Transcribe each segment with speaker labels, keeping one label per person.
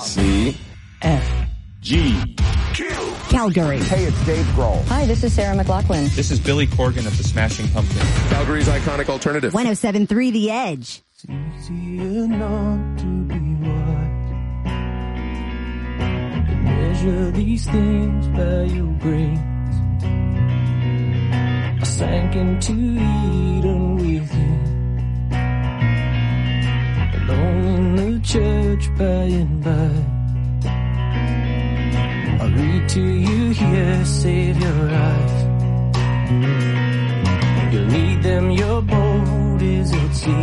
Speaker 1: South.
Speaker 2: C.
Speaker 1: F.
Speaker 2: G.
Speaker 1: Calgary.
Speaker 3: Hey, it's Dave Grohl.
Speaker 4: Hi, this is Sarah McLachlan.
Speaker 5: This is Billy Corgan of the Smashing Pumpkins.
Speaker 2: Calgary's iconic alternative.
Speaker 1: 107.3 The Edge.
Speaker 6: It's easier not to be watched. To measure these things by your grace. I sank into Eden with you, alone in the church by and by. I read to you here, save your eyes. You'll need them, your boat is at sea.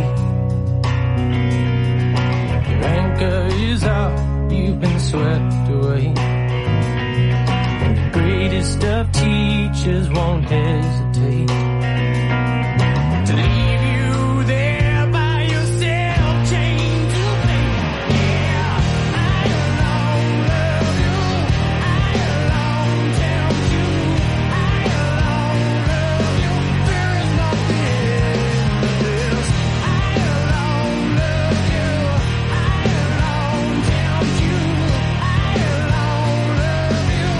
Speaker 6: Your anchor is out, you've been swept away. And the greatest of teachers won't hesitate to leave you there by yourself, chained to fate. Yeah, I alone love you, I alone tempt you, I alone love you. There is nothing in this. I alone love you, I alone tempt you, I alone love you.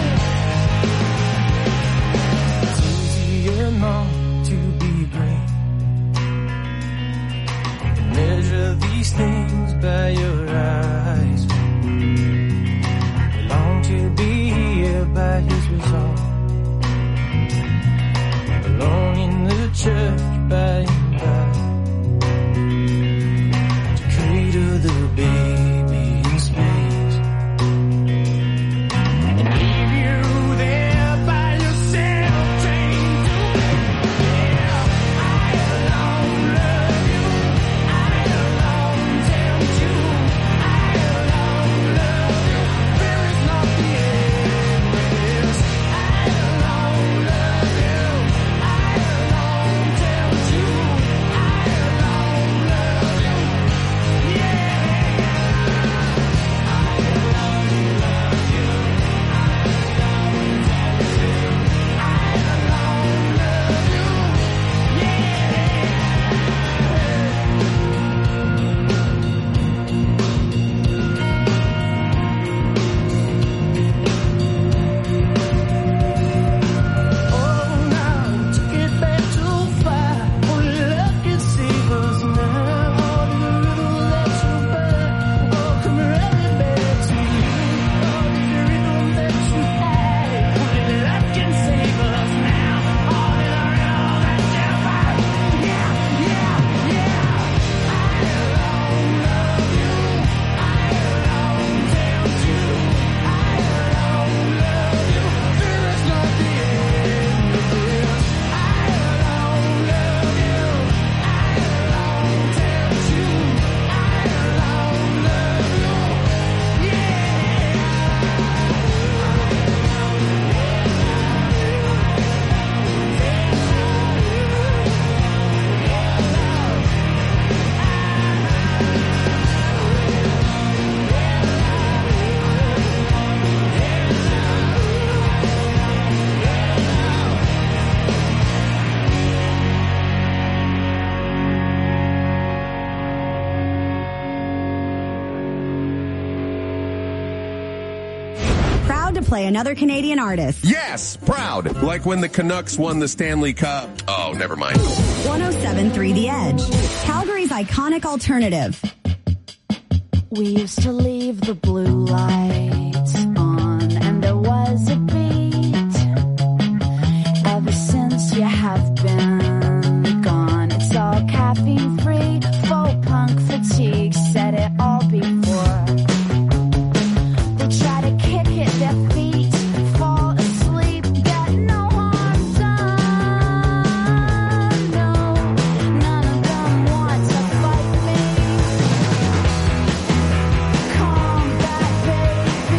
Speaker 6: It's easier not to be great. Measure these things by your eyes. We long to be here by his resolve, alone in the church by and by, to cradle the baby in space and leave you there by yourself, chained to fate. Yeah, I alone love you, I alone tempt you, I alone love you. There is nothing in this. I alone love you, I alone tempt you, I alone love you. Yeah, I alone love you, I alone tempt you, I alone love you. Oh, now took it back too far. Only love can save us now. All the little that you buy, oh, come running back to you. All the rhythm that you had, only love can save us now. All the rhythm that you buy, yeah, yeah, yeah. I alone love you, I alone tempt you, I alone love you. There is nothing in this. I alone love you, I alone tempt you, I alone love you.
Speaker 1: Proud to play another Canadian artist.
Speaker 2: Yes, proud. Like when the Canucks won the Stanley Cup. Oh, never mind.
Speaker 1: 107.3 The Edge. Calgary's iconic alternative.
Speaker 7: We used to leave the blue lights on, and there was a beat. Ever since you have been gone, it's all caffeine free, faux punk fatigue, said it all before. They try to kick at their feet, fall asleep, get no harm done. No, none of them want to fight me. Combat, baby.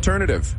Speaker 2: alternative.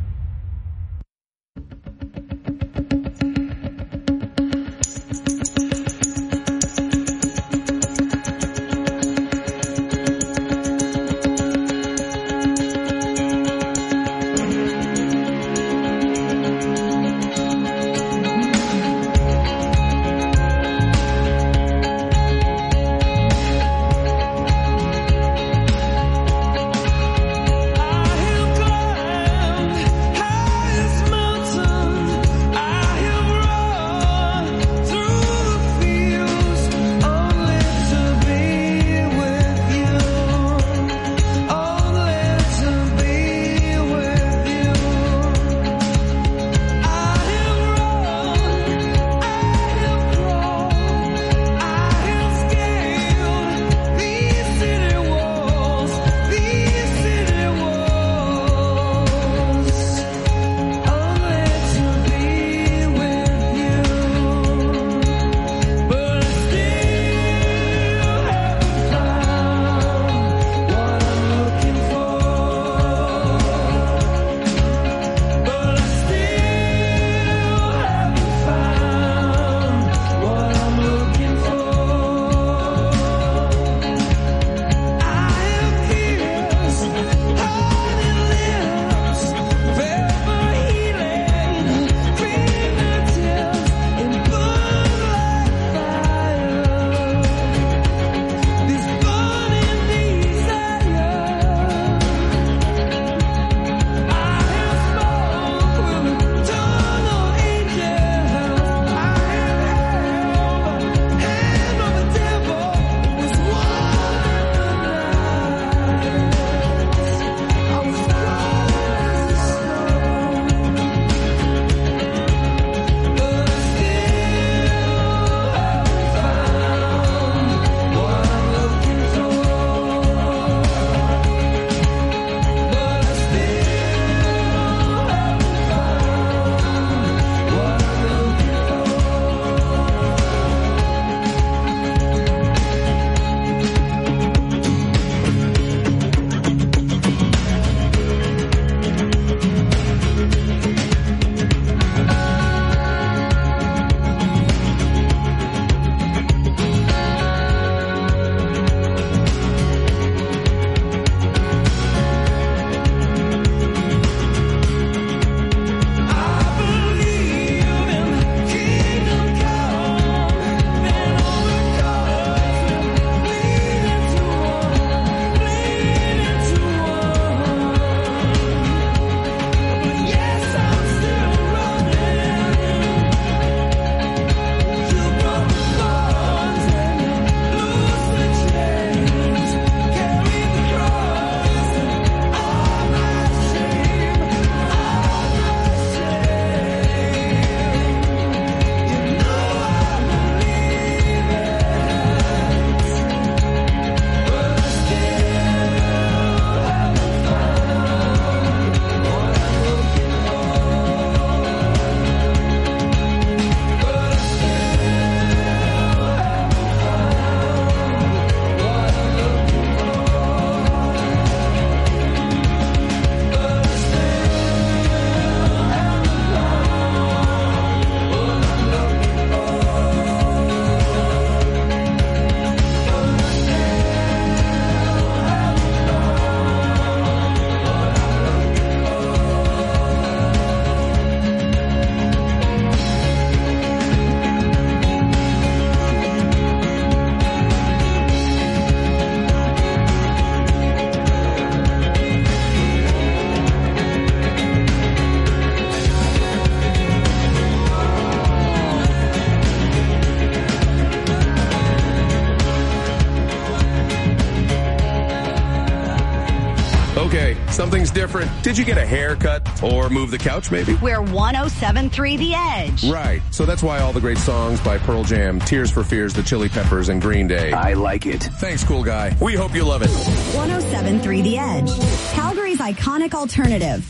Speaker 2: Okay, something's different. Did you get a haircut or move the couch maybe?
Speaker 1: We're 107.3 The Edge.
Speaker 2: Right. So that's why all the great songs by Pearl Jam, Tears for Fears, The Chili Peppers, and Green Day.
Speaker 3: I like it.
Speaker 2: Thanks, cool guy. We hope you love it.
Speaker 1: 107.3 The Edge. Calgary's iconic alternative.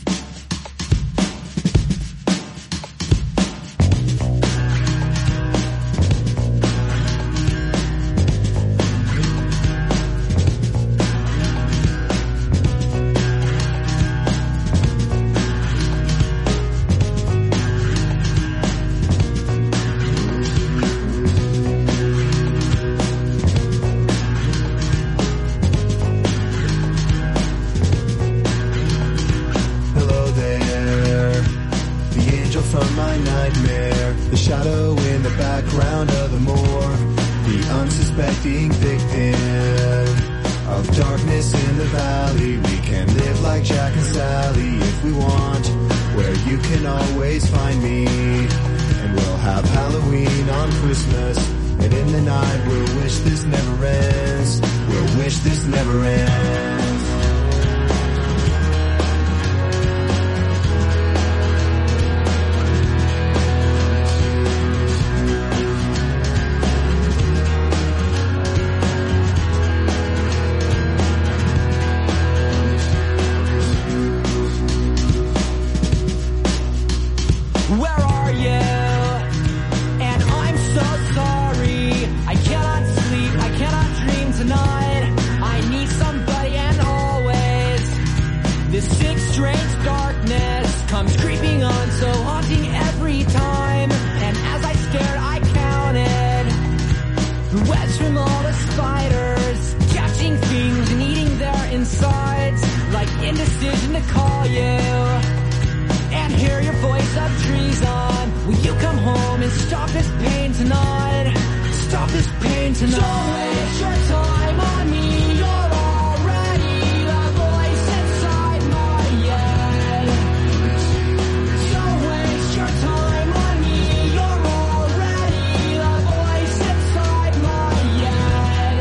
Speaker 3: unsuspecting victim of darkness in the valley. We can live like Jack and Sally if we want, where you can always find me. And we'll have Halloween on Christmas, and in the night we'll wish this never ends. We'll wish this never ends.
Speaker 6: Indecision to call you and hear your voice of treason. Will you come home and stop this pain tonight? Stop this pain tonight. Don't waste your time on me. You're already the voice inside my head. Don't waste your time on me. You're already the voice inside my head.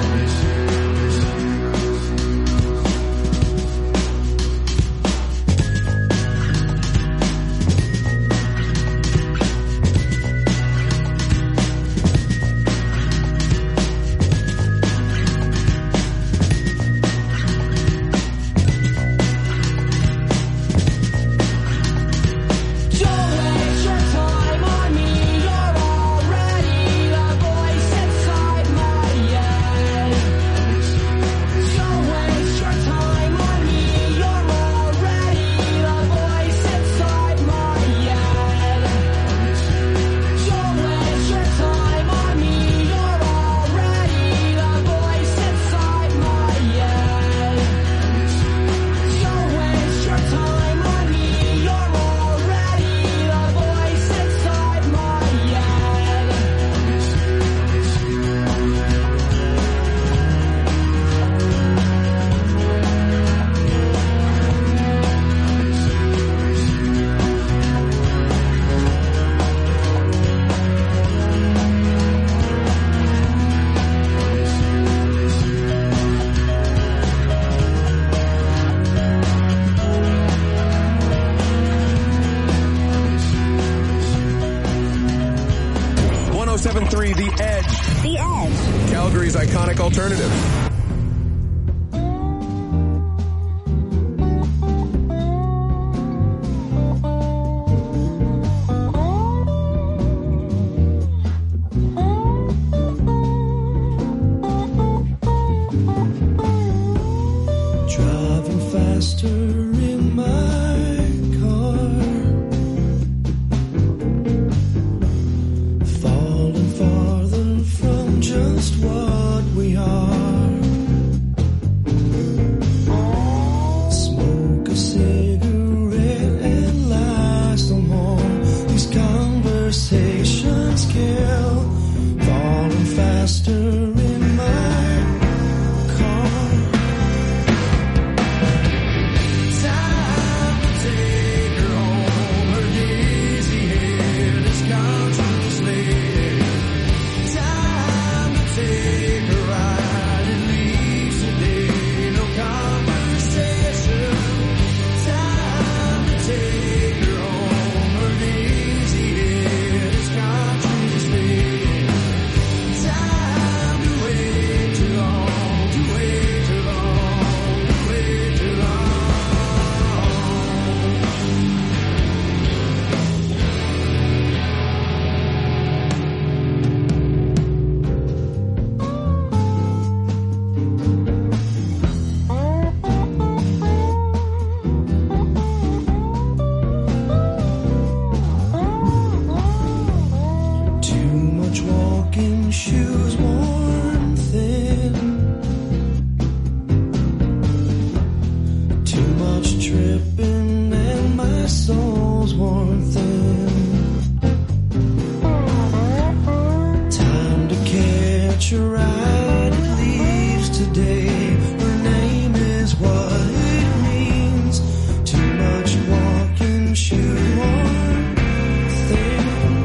Speaker 2: The Edge.
Speaker 1: The Edge.
Speaker 2: Calgary's iconic alternative.
Speaker 3: Driving faster in my car, falling farther from just what we are. Smoke a cigarette and lie some home. These conversations kill. Falling faster in my car. Time to take her home. Her dizzy head is contemplated. Time to take her ride and leave today. No conversation. Time to take her home. Her dizzy head is contemplated. Time to wait too long. To wait too long. To wait too long. Too much walking, shoes worn thin. Too much tripping, and my soul's worn thin. Time to catch you right, it leaves today. Her name is what it means. Too much walking, shoot one thing.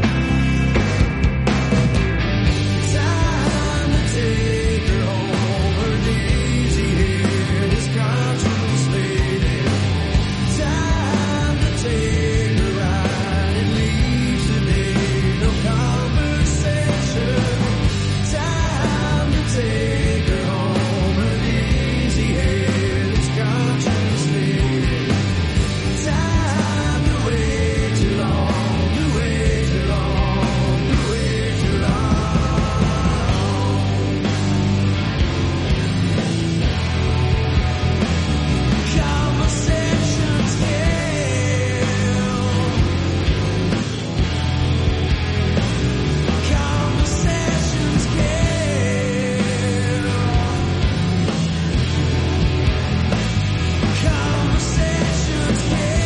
Speaker 3: Time to take her home. Her daisy hair is contemplated. Time to take her ride. It leaves today. No conversation. Time to take her home. Her daisy hair is contemplated. Time to wait too long. To wait too long. To wait too long. Conversations kill. Conversations kill. Conversations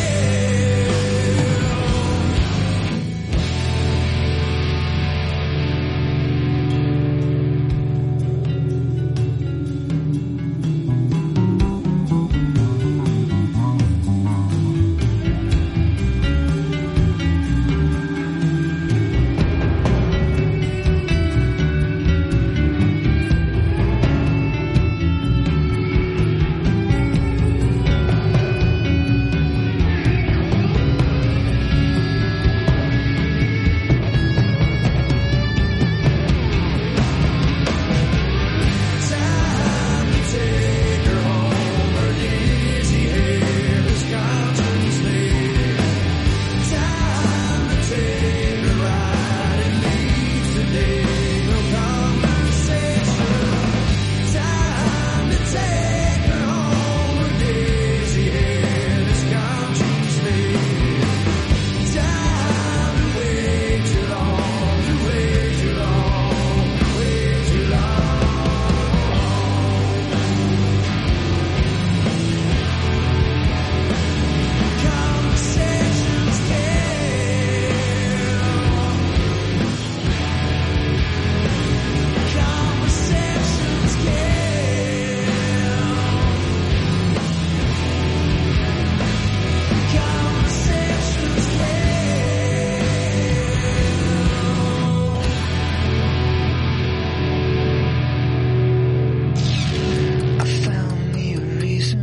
Speaker 3: I found me a reason.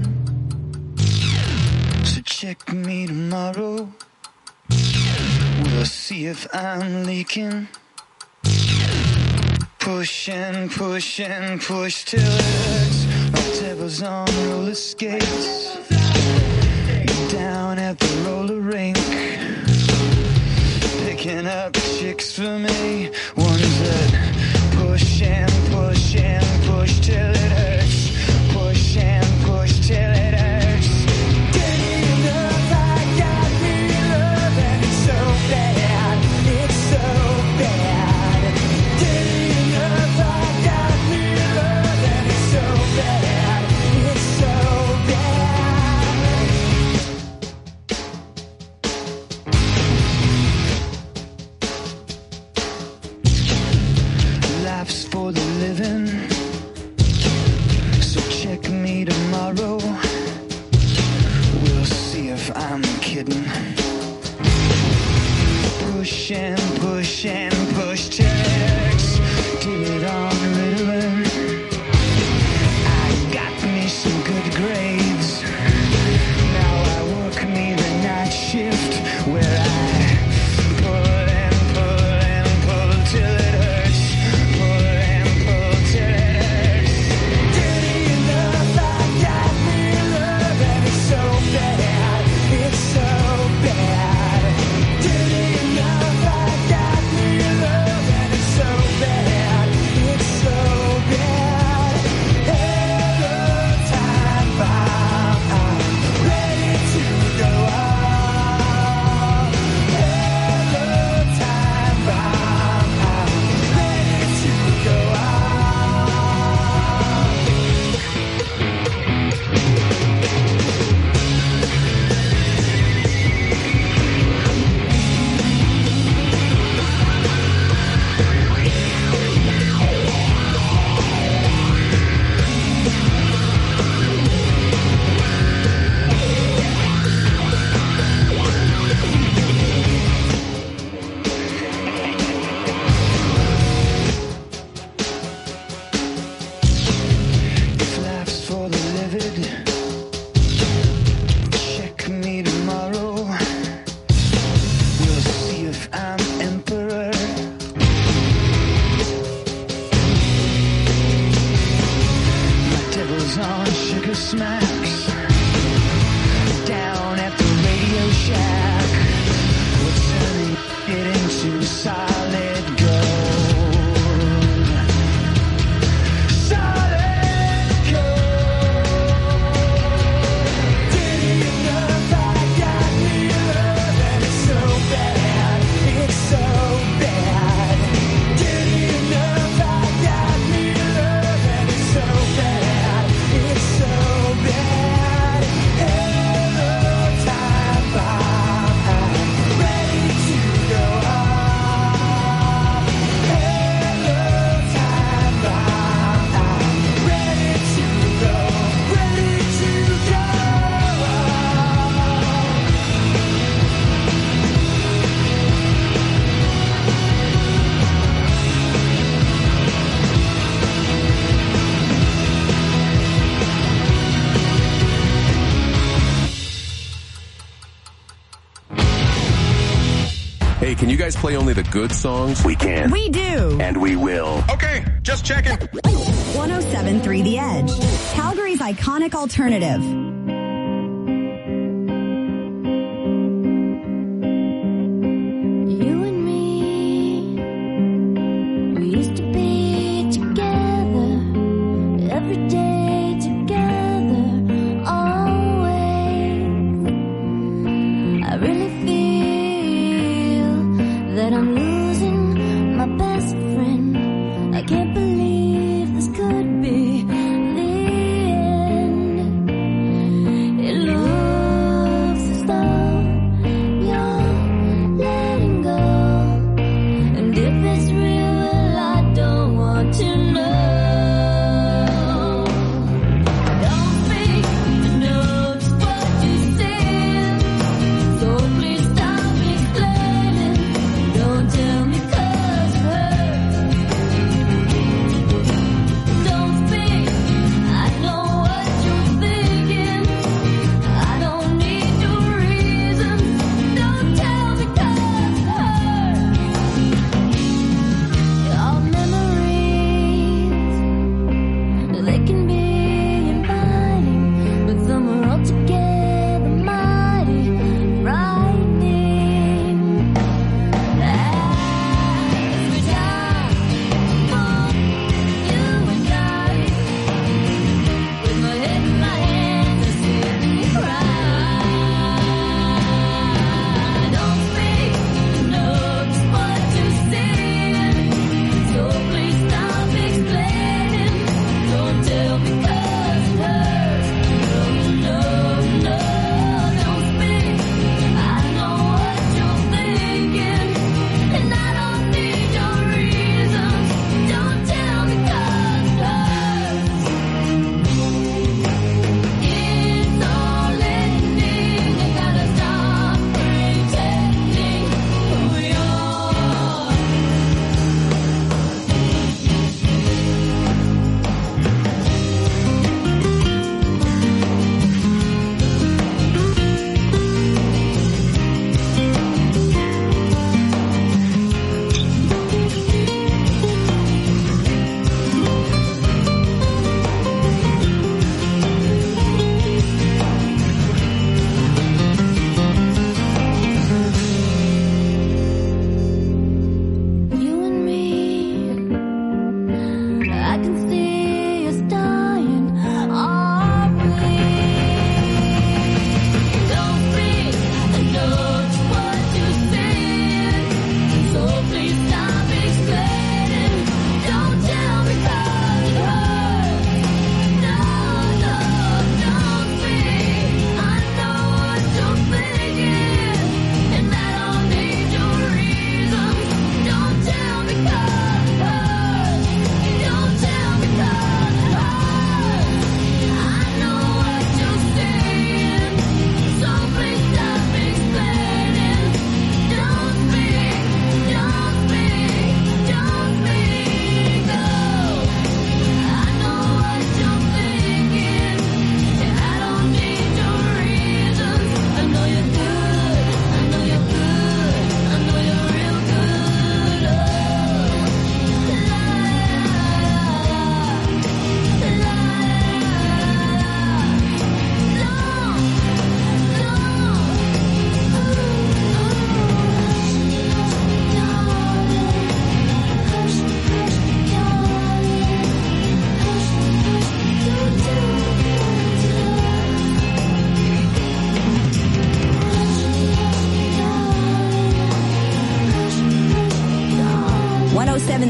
Speaker 3: So check me tomorrow. We'll see if I'm leaking. Push and push and push till it hurts. My devil's on roller skates. Down at the roller rink. Picking up chicks for me. Ones that push and push and push till it hurts. Push and push till it hurts. Getting enough, I got me love, and it's so bad. It's so bad. Getting enough, I got me love, and it's so bad. It's so bad. Life's for the living. So check me tomorrow. We'll see if I'm kidding. Push and push and push till it hurts. Did it on Ritalin. I got me some good grades. Now I work me the night shift where I pull and pull and pull till it hurts. Pull and pull till it
Speaker 6: smacks down at the Radio Shack. We're turning it into solid gold. Solid gold. Dirty enough, I got me love, and it's so bad. It's so bad. Dirty enough, I got me love, and it's so bad. It's so bad. Hello, time bomb. Ready to go off. Hello, time bomb. Ready to go. Ready to go off.
Speaker 2: Hey, can you guys play only the good songs?
Speaker 4: We can.
Speaker 1: We do.
Speaker 4: And we will.
Speaker 2: Okay, just checking.
Speaker 1: 107.3 The Edge. Calgary's iconic alternative.
Speaker 7: You and me, we used to be together, every day together, always. I really feel that I'm losing my best friend. I can't believe this could be the end. It looks as though you're letting go, and if it's real, well, I don't want to know. Don't speak to know just what you said, so please stop explaining. Don't tell me 'cause it hurts. Don't speak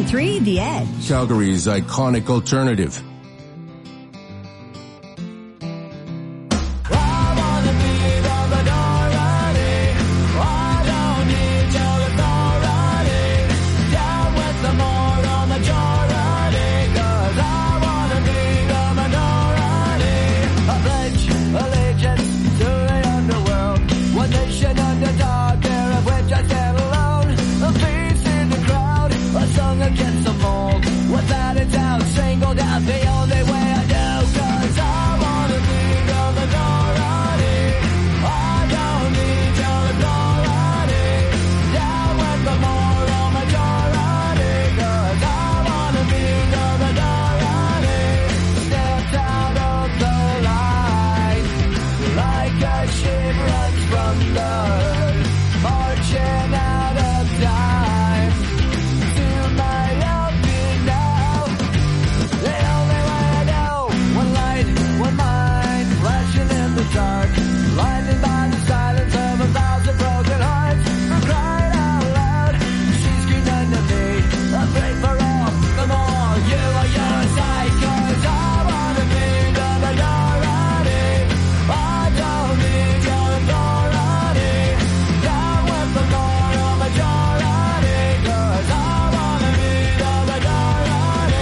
Speaker 1: 101.3 The Edge.
Speaker 2: Calgary's iconic alternative.
Speaker 6: Against the mold, without a doubt, singled out the only way I know, 'cause I wanna be the minority. I don't need your authority. Down with the moral majority, 'cause I wanna be the minority. Stepped out of the line, like a ship runs from the herd, marching out of time. Dark, blinded by the silence of 1,000 broken hearts. For crying out loud, she screamed unto me, I pray for all, come on, you are your side, 'cause I wanna be the minority. I don't need your authority. Down with the moral majority, 'cause I wanna be the minority.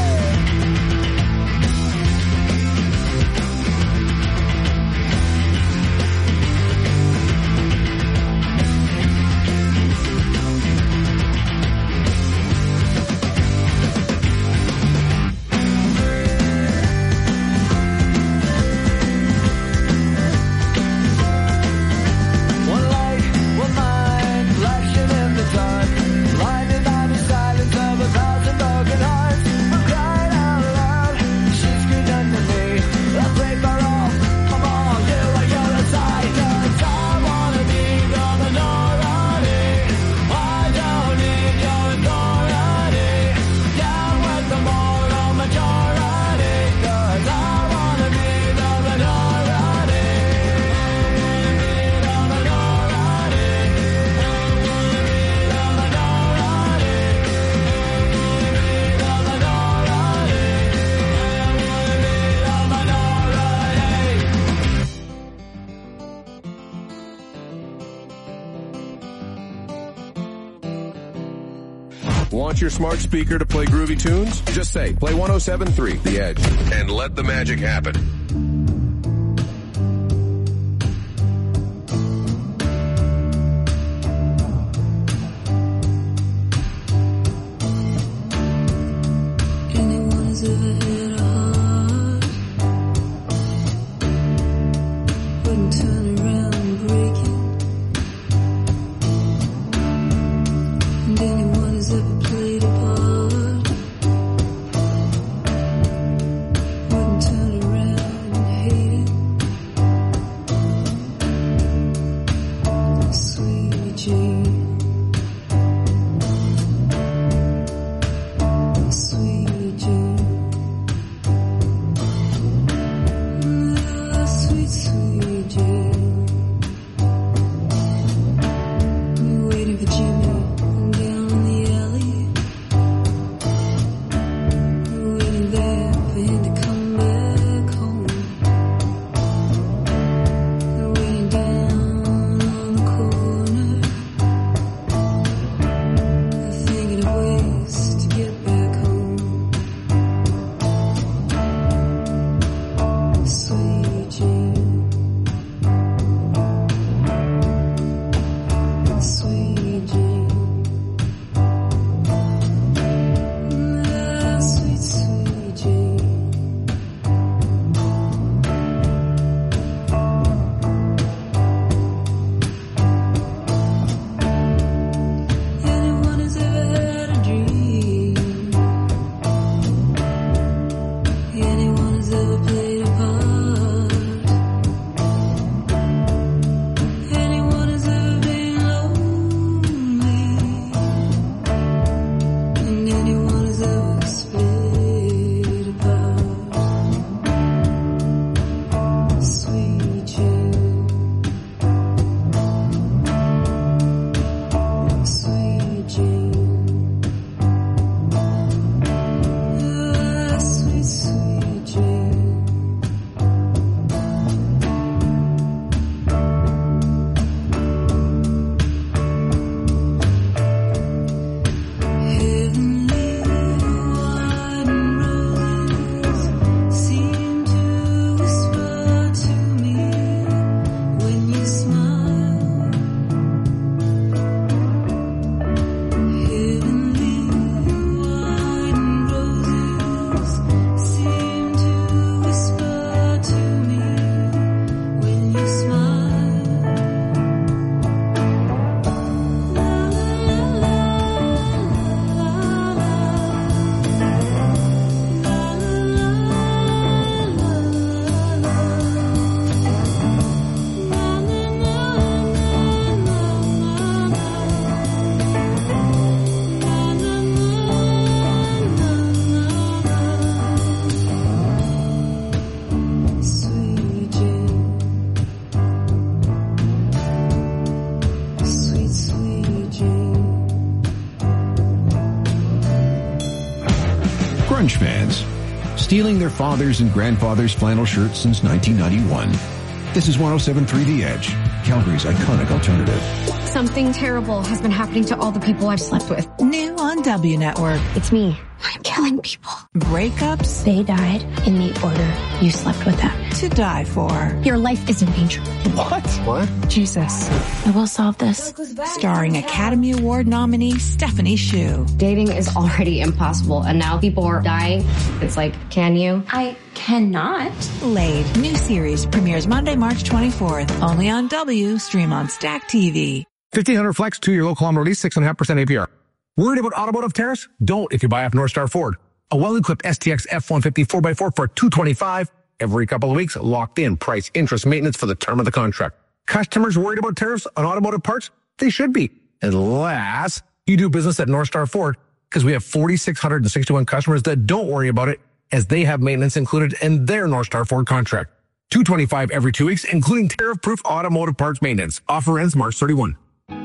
Speaker 6: One light, one mind, flashing in the dark, blinded by the silence of 1,000 broken hearts. For crying out loud, she screamed unto me, I pray for all, come on, you are your side, 'cause I wanna be the minority. I don't need your authority. Down with the moral majority, 'cause I wanna be the minority. The minority. The minority. The minority. The minority.
Speaker 2: Want your smart speaker to play groovy tunes? Just say, play 107.3 The Edge, and let the magic happen.
Speaker 4: Anyone who's ever had a heart wouldn't turn around and break it. And anyone who's ever played a part wouldn't turn around and hate it. Sweet Jane. Sweet Jane. Sweet, sweet Jane. You're waiting for Jimmy down in the alley. You're waiting there for him to come back home. You're waiting down on the corner. You're thinking of ways to get back home.
Speaker 8: Edge fans, stealing their fathers' and grandfathers' flannel shirts since 1991. This is 107.3 The Edge, Calgary's iconic alternative.
Speaker 9: Something terrible has been happening to all the people I've slept with.
Speaker 10: New on W Network.
Speaker 9: It's me. I'm killing people.
Speaker 10: Breakups.
Speaker 9: They died in the order you slept with them.
Speaker 10: To die for.
Speaker 9: Your life is in danger.
Speaker 8: What?
Speaker 9: Jesus. I will solve this.
Speaker 10: Starring Academy Award nominee Stephanie Hsu.
Speaker 9: Dating is already impossible, and now people are dying. It's like, can you? I cannot.
Speaker 10: Laid. New series premieres Monday, March 24th. Only on W. Stream on Stack TV.
Speaker 11: 1500 Flex, 2-year low-kilometer lease, 6.5% APR. Worried about automotive tariffs? Don't if you buy off North Star Ford. A well-equipped STX F-150 4x4 for $225 every couple of weeks. Locked in price, interest, maintenance for the term of the contract. Customers worried about tariffs on automotive parts? They should be. Unless you do business at North Star Ford, because we have 4,661 customers that don't worry about it, as they have maintenance included in their North Star Ford contract. $225 every 2 weeks, including tariff-proof automotive parts maintenance. Offer ends March 31.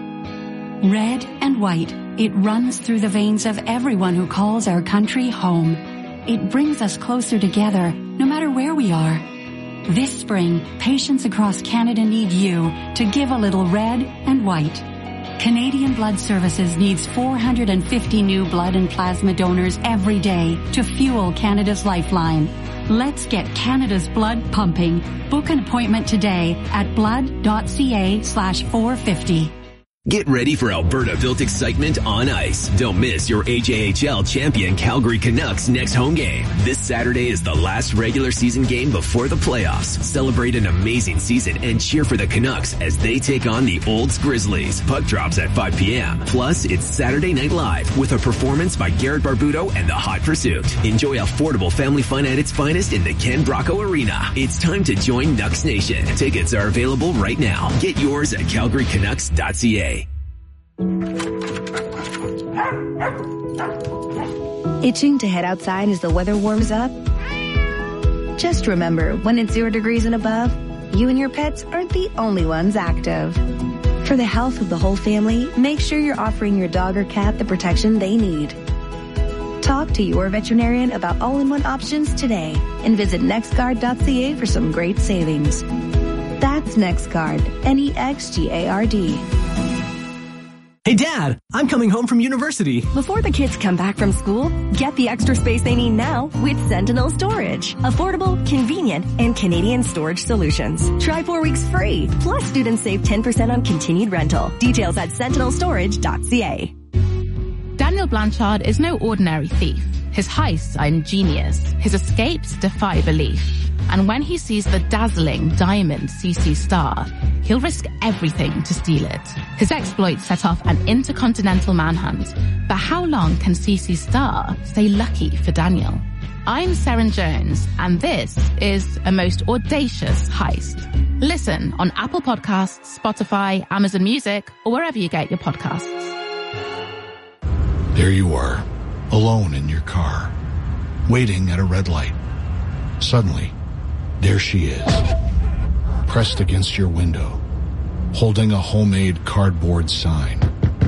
Speaker 12: Red and white, it runs through the veins of everyone who calls our country home. It brings us closer together, no matter where we are. This spring, patients across Canada need you to give a little red and white. Canadian Blood Services needs 450 new blood and plasma donors every day to fuel Canada's lifeline. Let's get Canada's blood pumping. Book an appointment today at blood.ca/450.
Speaker 13: Get ready for Alberta-built excitement on ice. Don't miss your AJHL champion Calgary Canucks next home game. This Saturday is the last regular season game before the playoffs. Celebrate an amazing season and cheer for the Canucks as they take on the Olds Grizzlies. Puck drops at 5 p.m. Plus, it's Saturday Night Live with a performance by Garrett Barbuto and the Hot Pursuit. Enjoy affordable family fun at its finest in the Ken Brocco Arena. It's time to join Nucks Nation. Tickets are available right now. Get yours at calgarycanucks.ca.
Speaker 14: Itching to head outside as the weather warms up? Just remember, when it's 0 degrees and above, you and your pets aren't the only ones active. For the health of the whole family, make sure you're offering your dog or cat the protection they need. Talk to your veterinarian about all-in-one options today and visit nextguard.ca for some great savings. That's NextGuard, NEXGARD.
Speaker 15: Hey Dad, I'm coming home from university.
Speaker 16: Before the kids come back from school, get the extra space they need now with Sentinel Storage. Affordable, convenient, and Canadian storage solutions. Try 4 weeks free. Plus, students save 10% on continued rental. Details at sentinelstorage.ca.
Speaker 17: Daniel Blanchard is no ordinary thief. His heists are ingenious. His escapes defy belief. And when he sees the dazzling diamond CC Star, he'll risk everything to steal it. His exploits set off an intercontinental manhunt. But how long can CC Star stay lucky for Daniel? I'm Seren Jones, and this is a most audacious heist. Listen on Apple Podcasts, Spotify, Amazon Music, or wherever you get your podcasts.
Speaker 18: There you are, alone in your car, waiting at a red light. Suddenly, there she is, pressed against your window, holding a homemade cardboard sign.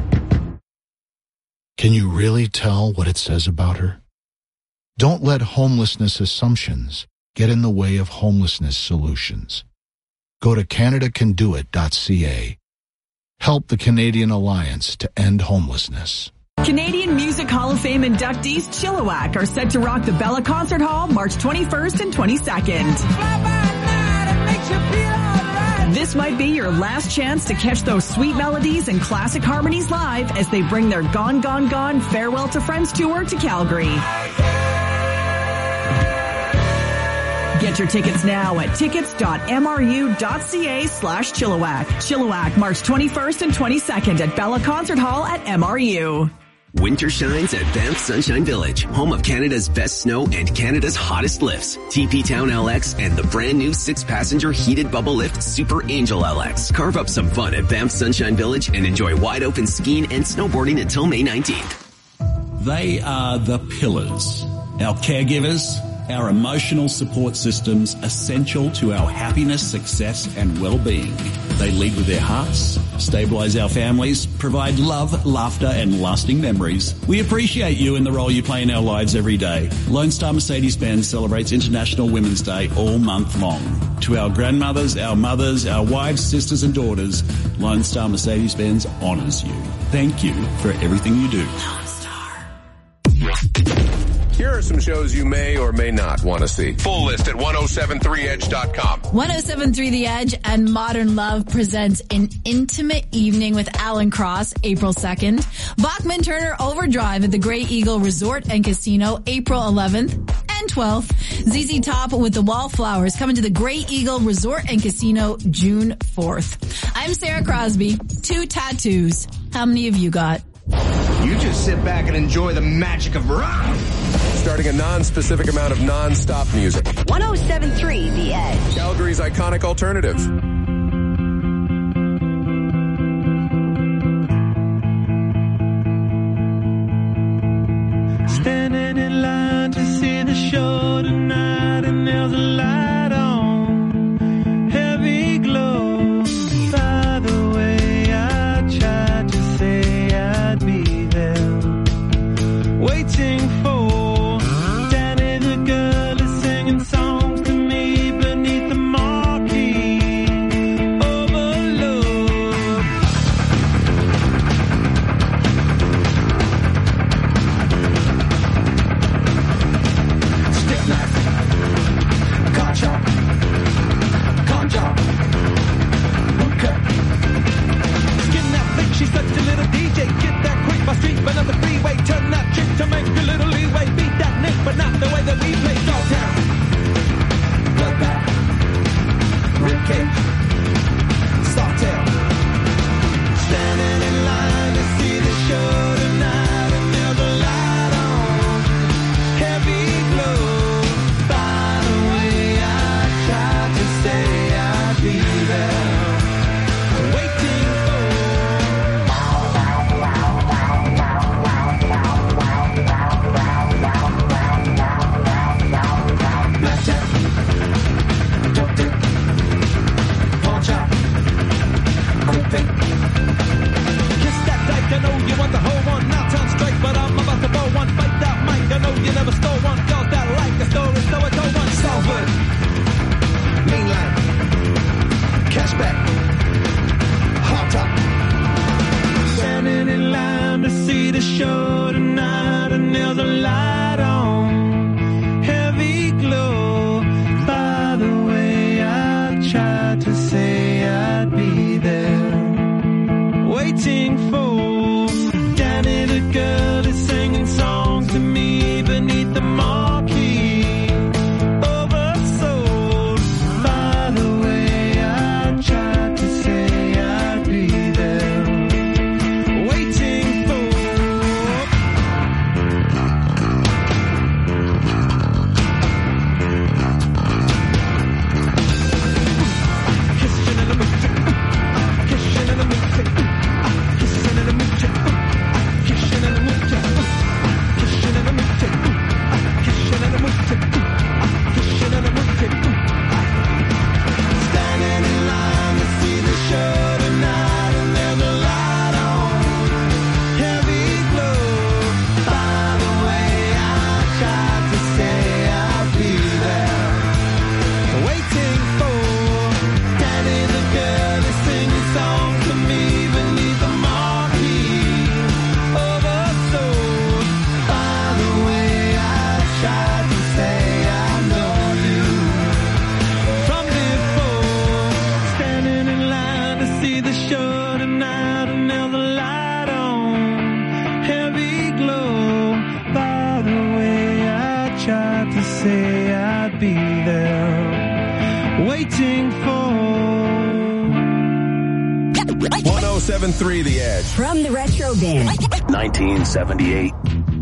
Speaker 18: Can you really tell what it says about her? Don't let homelessness assumptions get in the way of homelessness solutions. Go to CanadaCanDoIt.ca. Help the Canadian Alliance to end homelessness.
Speaker 19: Canadian Music Hall of Fame inductees Chilliwack are set to rock the Bella Concert Hall March 21st and 22nd. This might be your last chance to catch those sweet melodies and classic harmonies live as they bring their Gone, Gone, Gone Farewell to Friends tour to Calgary. Get your tickets now at tickets.mru.ca/Chilliwack. Chilliwack, March 21st and 22nd at Bella Concert Hall at MRU.
Speaker 13: Winter shines at Banff Sunshine Village, home of Canada's best snow and Canada's hottest lifts. TP Town LX and the brand new 6-passenger heated bubble lift Super Angel LX. Carve up some fun at Banff Sunshine Village and enjoy wide open skiing and snowboarding until May 19th.
Speaker 20: They are the pillars. Our caregivers, our emotional support systems essential to our happiness, success and well-being. They lead with their hearts, stabilize our families, provide love, laughter, and lasting memories. We appreciate you and the role you play in our lives every day. Lone Star Mercedes-Benz celebrates International Women's Day all month long. To our grandmothers, our mothers, our wives, sisters, and daughters, Lone Star Mercedes-Benz honors you. Thank you for everything you do.
Speaker 2: Here are some shows you may or may not want to see. Full list at 1073edge.com.
Speaker 21: 1073 The Edge and Modern Love presents An Intimate Evening with Alan Cross, April 2nd. Bachman Turner Overdrive at the Grey Eagle Resort and Casino, April 11th and 12th. ZZ Top with the Wallflowers coming to the Grey Eagle Resort and Casino, June 4th. I'm Sarah Crosby. 2 tattoos. How many have you got?
Speaker 22: You just sit back and enjoy the magic of rock.
Speaker 2: Starting a non-specific amount of non-stop music.
Speaker 1: 1073 The Edge.
Speaker 2: Calgary's iconic alternative.
Speaker 3: Standing in line to see the show tonight, and there's a light on, heavy glow. By the way, I tried to say I'd be there, waiting for Danny the girl is singing songs to me beneath the marquee. Overload. Stick knife, car chop, okay. Skin that flick, she's such a little DJ. Get that quick, my street, but on the freeway. Turn that chick to make a little leeway. Beat that Nick, but not the way that we play. Dogtown, bloodbath, ribcage, softail. Standing in line to see the show tonight, and there's a light on, heavy glow. By the way, I tried to say I'd be there, waiting for. Blackjack, dope dick, pawn shop, quick pick. Kiss that dyke, I know you want the whole one. Now turn straight, but I'm about to blow one. Fight that mic, I know you never stole one. Girls that like the story, so I told one. Salford, mainline, cashback, hot top. Standing in line to see the show tonight, and there's a light on, heavy glow. By the way, I tried to say I'd be there, waiting for Danny the girl is singing songs to me beneath the marquee. Oversold. By the way, I tried to say I'd be there, waiting for. Kissing in the mood, kissing in the mood, kissing in the mood, kissing in the mood, kissing in the mood, kissing in the mood, kissing in the mood. Standing in line to see the show tonight, and there's a light on, heavy glow. By the way, I tried to say I'd be there, waiting for Danny the girl is singing songs to me beneath the marquee. Oversold. By the way, I tried to say I know you from before. Standing in line to see the show tonight, and there's a light on, heavy glow. By the way, I tried to say I'd be there, waiting for.
Speaker 2: 1073 The Edge.
Speaker 1: From the Retro Bin.
Speaker 13: 1978.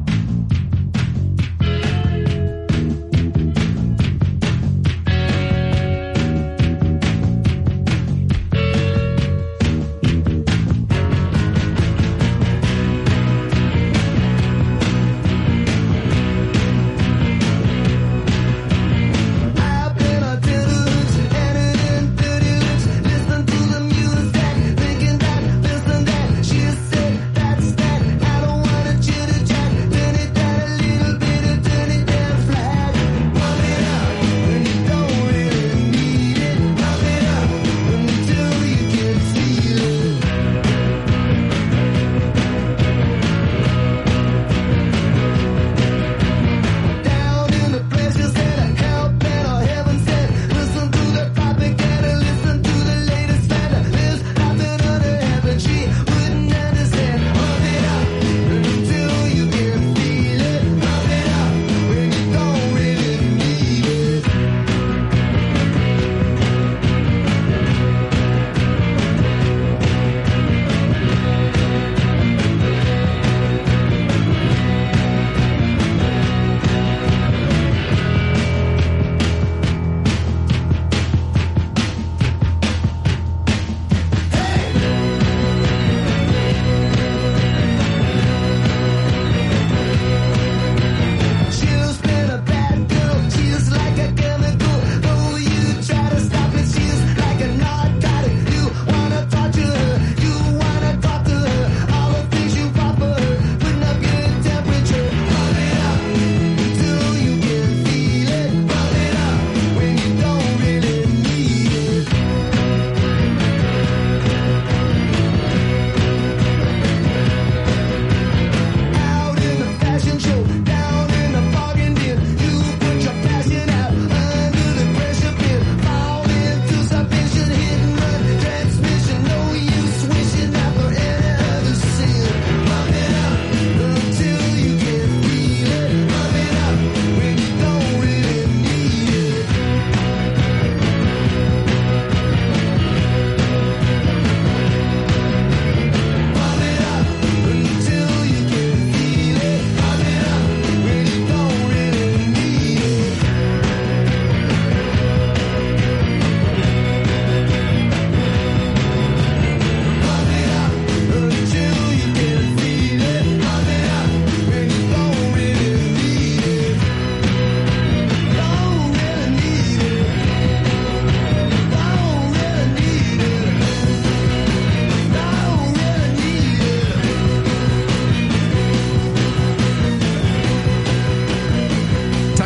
Speaker 3: I've been a diddles and editing videos, listen to the music, thinking that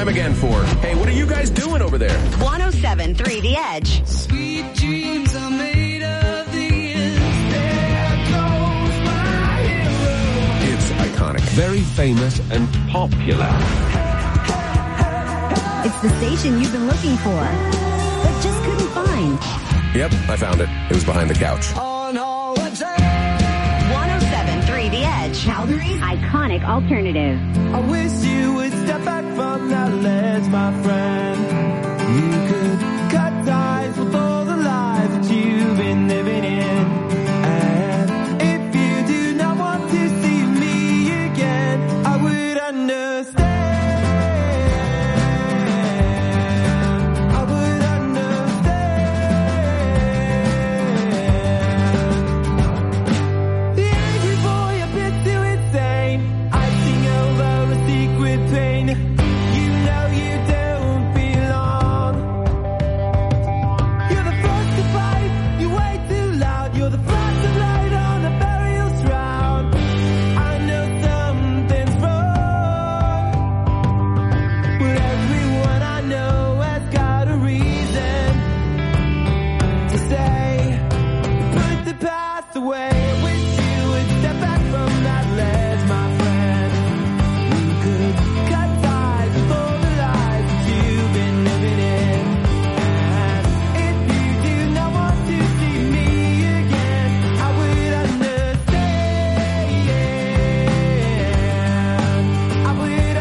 Speaker 2: time again for, hey, what are you guys doing over there?
Speaker 1: 107.3 The Edge.
Speaker 3: Sweet dreams are made of these. There goes my hero.
Speaker 2: It's iconic. Very famous and popular.
Speaker 1: It's the station you've been looking for, but just couldn't find.
Speaker 2: Yep, I found it. It was behind the couch.
Speaker 3: On holiday.
Speaker 1: 107.3 The Edge. Calgary's iconic alternative.
Speaker 3: I wish you would step back from that ledge, my friend. You could cut ties with all the lies that you've been living in. And if you do not want to see me again, I would understand. I would understand. The angry boy a bit too insane. I sing over a secret pain. You know you don't belong. You're the first to fight, you way too loud. You're the first to light on a burial shroud. I know something's wrong, but everyone I know has got a reason to say, put the past away. I wish you would step back from that ledge, my friend. You could cut ties with all the lies that you've been living in. And if you do not want to see me again, I would understand. I would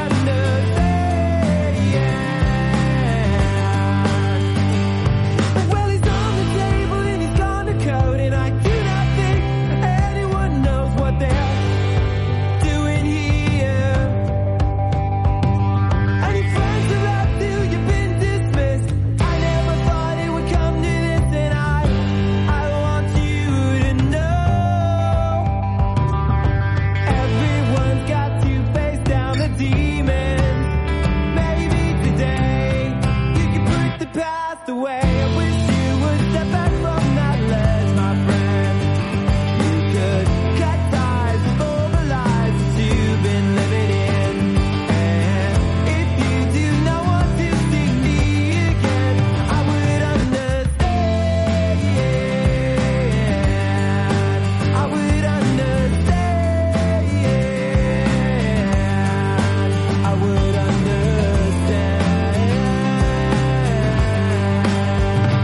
Speaker 3: understand. Well, he's on the table and he's gone to code, and I do not think anyone knows what they're doing here. Any friends have left you, you've been dismissed. I never thought it would come to this, and I want you to know. Everyone's got to face down the demons. Maybe today you can put the past away. I wish you would step back from that ledge, my friend. You could cut ties with all the lies that you've been living in. And if you do not want to see me again, I would understand. I would understand. I would understand.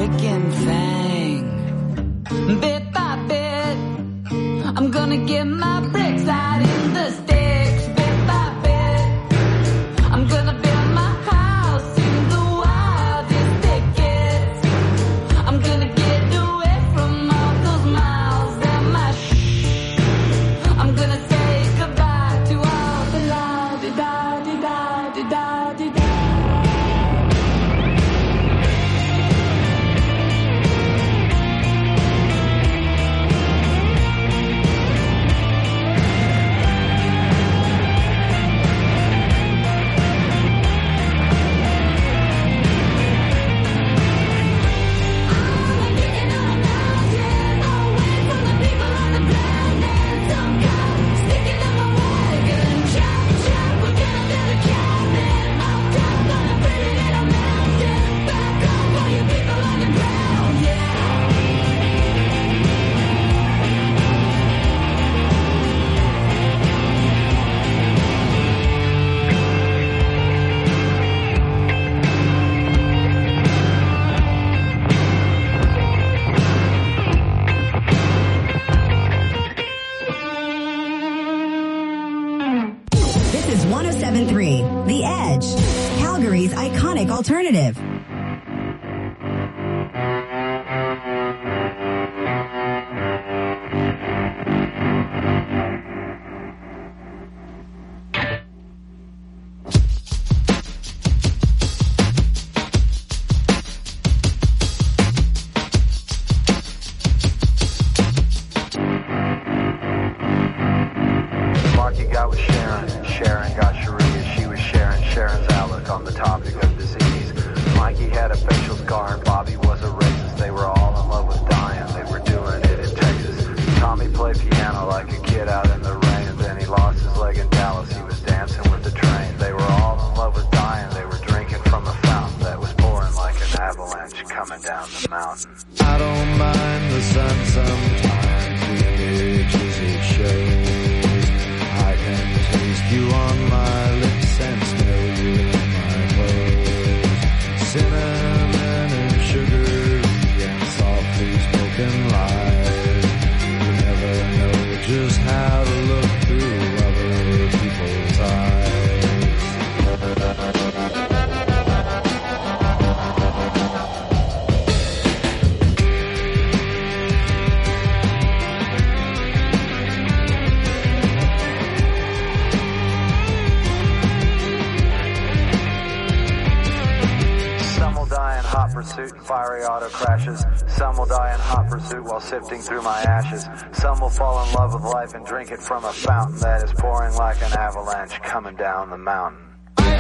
Speaker 6: breaking thing. Bit by bit, I'm gonna get my bricks out in the sticks. Bit by bit, I'm gonna build my house in the wildest thickets. I'm gonna get away from all those miles and my I'm gonna say goodbye to all the la-di-da-di-da-di-da-di-da-di-da.
Speaker 1: This is 107.3 The Edge, Calgary's iconic alternative.
Speaker 5: Marky got with Sharon, Sharon got Sharia, she was sharing Sharon's outlook on the topic of disease. Mikey had a facial scar and Bobby was a racist. They were all in love with dying, they were doing it in Texas. Tommy played piano like a kid out in the rain, and then he lost his leg in Dallas, he was dancing with the train. They were all in love with dying, they were drinking from a fountain that was pouring like an avalanche coming down the mountain.
Speaker 3: I don't mind the sun sometimes, the images it shows. I can taste you on my lips and smell you in my clothes. Cinnamon and sugar and softly spoken lies. You never know just how to look through other people's eyes.
Speaker 5: Some will die in hot pursuit and fiery auto crashes. Some will die in hot pursuit while sifting through my ashes. Some will fall in love with life and drink it from a fountain that is pouring like an avalanche coming down the mountain.
Speaker 3: The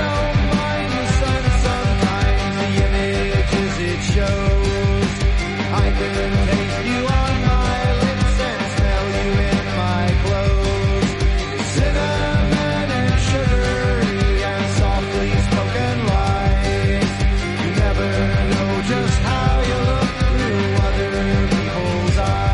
Speaker 3: images it shows. I can taste you on my lips and smell you in my clothes. Cinnamon and sugar and softly spoken lies. You never know just how you look through other people's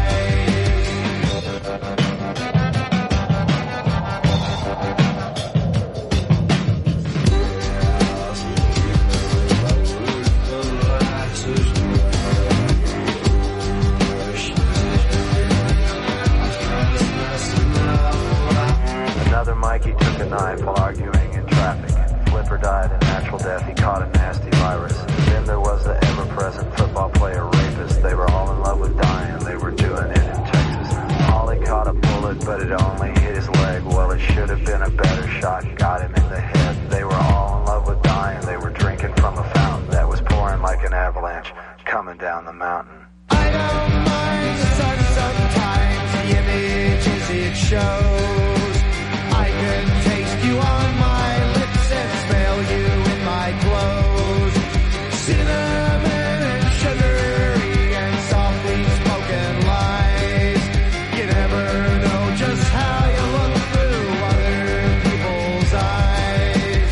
Speaker 5: Another Mikey took a knife while arguing in traffic. Flipper died a natural death, he caught a nasty virus. Then there was the ever-present football player rapist. They were all in love with dying, they were doing it in Texas. Ollie caught a bullet, but it only hit his leg. Well, it should have been a better shot, got him in the head. They were all in love with dying, they were drinking from a fountain that was pouring like an avalanche coming down the mountain.
Speaker 3: I don't mind the sun sometimes, the images it shows. I can taste you on my lips and smell you in my clothes. Cinnamon and sugary and softly spoken lies. You never know just how you look through other people's eyes.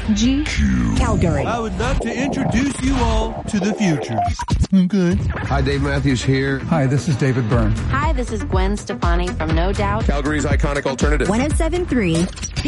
Speaker 1: G. Calgary.
Speaker 3: I would love to introduce you all to the future.
Speaker 2: Good. Hi, Dave Matthews here.
Speaker 4: Hi, this is David Byrne.
Speaker 7: Hi, this is Gwen Stefani from No Doubt.
Speaker 2: Calgary's iconic alternative.
Speaker 1: 107.3